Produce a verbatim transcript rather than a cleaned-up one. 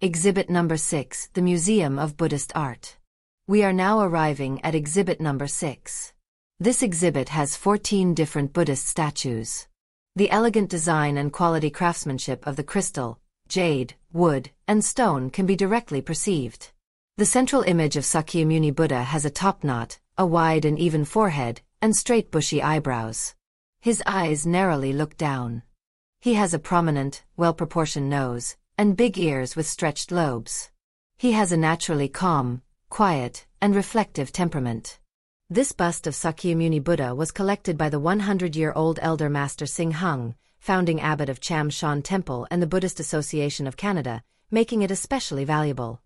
Exhibit number six, the Museum of Buddhist Art. We are now arriving at exhibit number six. This exhibit has fourteen different Buddhist statues. The elegant design and quality craftsmanship of the crystal, jade, wood, and stone can be directly perceived. The central image of Sakyamuni Buddha has a top knot, a wide and even forehead, and straight bushy eyebrows. His eyes narrowly look down. He has a prominent, well-proportioned nose, and big ears with stretched lobes. He has a naturally calm, quiet, and reflective temperament. This bust of Sakyamuni Buddha was collected by the one hundred year old elder Master Singh Hung, founding abbot of Cham Shan Temple and the Buddhist Association of Canada, making it especially valuable.